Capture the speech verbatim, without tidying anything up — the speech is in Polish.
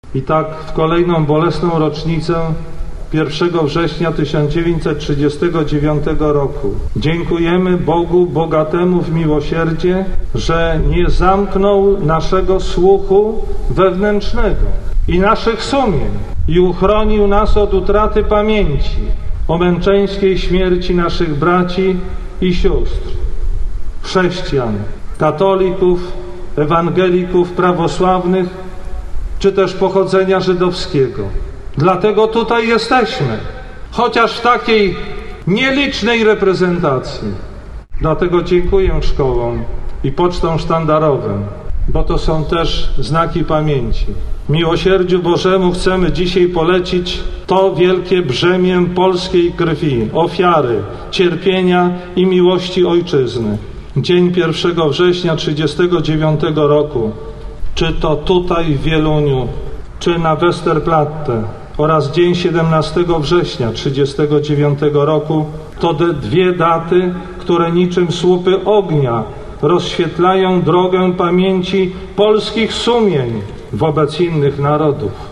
I tak w kolejną bolesną rocznicę pierwszego września tysiąc dziewięćset trzydziestego dziewiątego roku dziękujemy Bogu bogatemu w miłosierdzie, że nie zamknął naszego słuchu wewnętrznego i naszych sumień i uchronił nas od utraty pamięci o męczeńskiej śmierci naszych braci i sióstr, chrześcijan, katolików, ewangelików, prawosławnych, czy też pochodzenia żydowskiego. Dlatego tutaj jesteśmy, chociaż w takiej nielicznej reprezentacji. Dlatego dziękuję szkołom i pocztom sztandarowym, bo to są też znaki pamięci. Miłosierdziu Bożemu chcemy dzisiaj polecić to wielkie brzemię polskiej krwi, ofiary, cierpienia i miłości Ojczyzny. Dzień pierwszego września trzydziestego dziewiątego roku, czy to tutaj w Wieluniu, czy na Westerplatte, oraz dzień siedemnastego września trzydziestego dziewiątego roku, to te dwie daty, które niczym słupy ognia rozświetlają drogę pamięci polskich sumień wobec innych narodów.